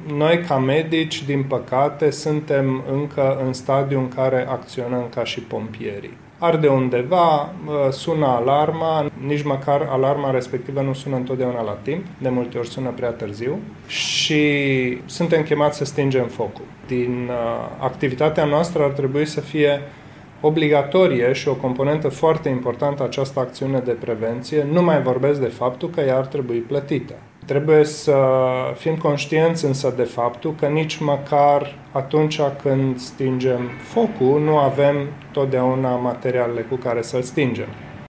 noi, ca medici, din păcate, suntem încă în stadiul în care acționăm ca și pompierii. Arde undeva, sună alarma, nici măcar alarma respectivă nu sună întotdeauna la timp, de multe ori sună prea târziu și suntem chemați să stingem focul. Din activitatea noastră ar trebui să fie obligatorie și o componentă foarte importantă această acțiune de prevenție. Nu mai vorbesc de faptul că ea ar trebui plătită. Trebuie să fim conștienți însă de faptul că nici măcar atunci când stingem focul nu avem totdeauna materialele cu care să-l stingem.